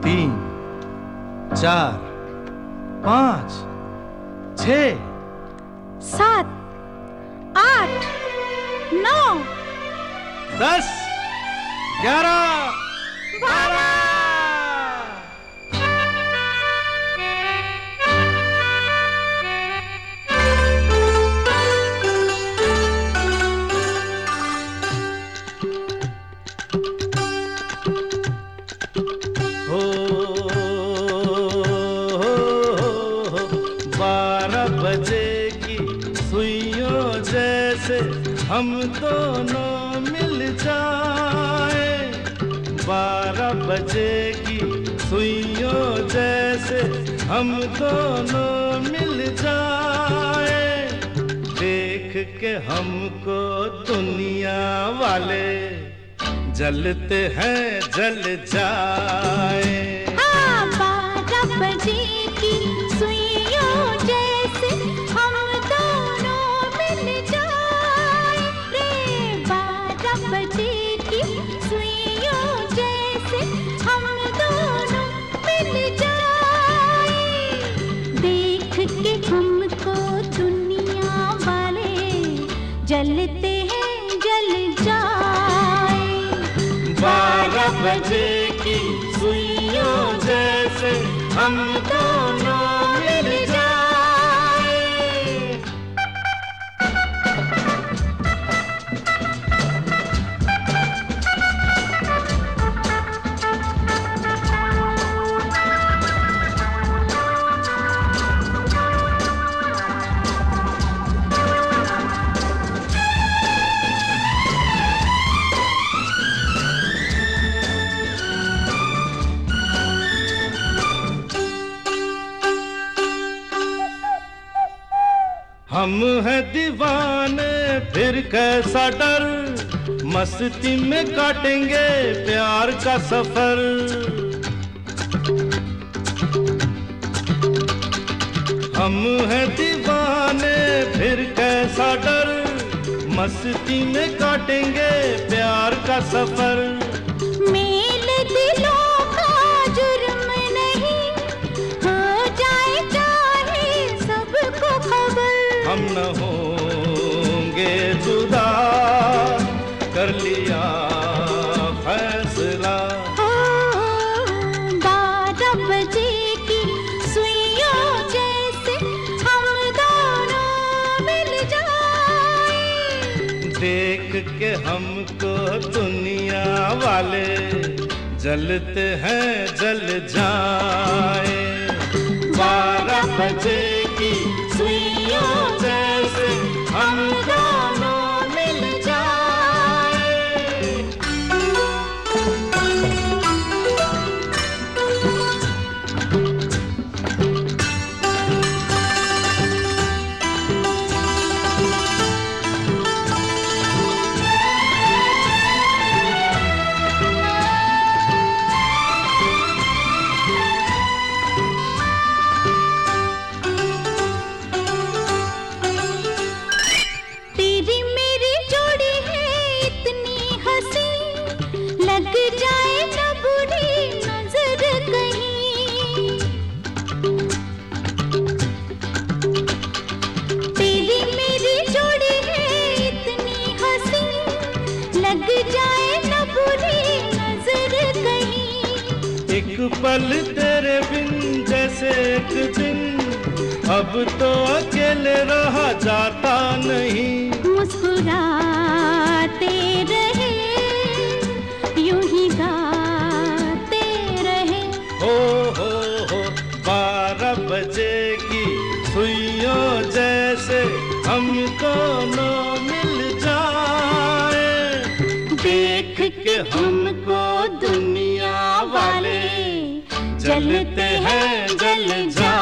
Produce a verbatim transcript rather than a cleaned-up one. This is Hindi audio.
तीन, चार, पाँच, छः, सात, आठ, नौ, दस, ग्यारह, बारह। बारह बजे की सुइयों जैसे हम दोनों मिल जाए, बारह बजे की सुइयों जैसे हम दोनों मिल जाए, देख के हमको दुनिया वाले जलते हैं जल जाए। हाँ, बारह बजे की सुइयों जैसे हम दोनों मिल जाए रे, बारह बजे की सुइयों जैसे हम दोनों मिल जाए, देख के हमको दुनिया वाले जलते हैं जल जाए। बारह बजे की सुइयों जैसे हम दोनों मिल जाए। हम हैं दीवाने फिर कैसा डर, मस्ती में काटेंगे प्यार का सफर। हम हैं दीवाने फिर कैसा डर, मस्ती में काटेंगे प्यार का सफर। मेल दिलों का जुर्म नहीं, हो जाए चाहे सबको खबर, हम न होंगे जुदा, कर लिया फैसला। ओ, बारह बजे की सुइयों जैसे हम दोनों मिल जाए, देख के हमको दुनिया वाले जलते हैं जल जाए। बारह बजे की सुइयों जैसे हम दोनों मिल जाए। लग जाए न बुरी नजर कहीं, तेरी मेरी जोड़ी है इतनी हंसी, लग जाए न बुरी नजर कहीं। एक पल तेरे बिन जैसे एक दिन, अब तो अकेले रहा जाता नहीं। मुस्कुराते रहे यूं ही गाते रहे, हो हो हो बारह बजे की सुइयों जैसे हम दोनों मिल जाए, देख के हमको दुनिया वाले जलते हैं जल जाए।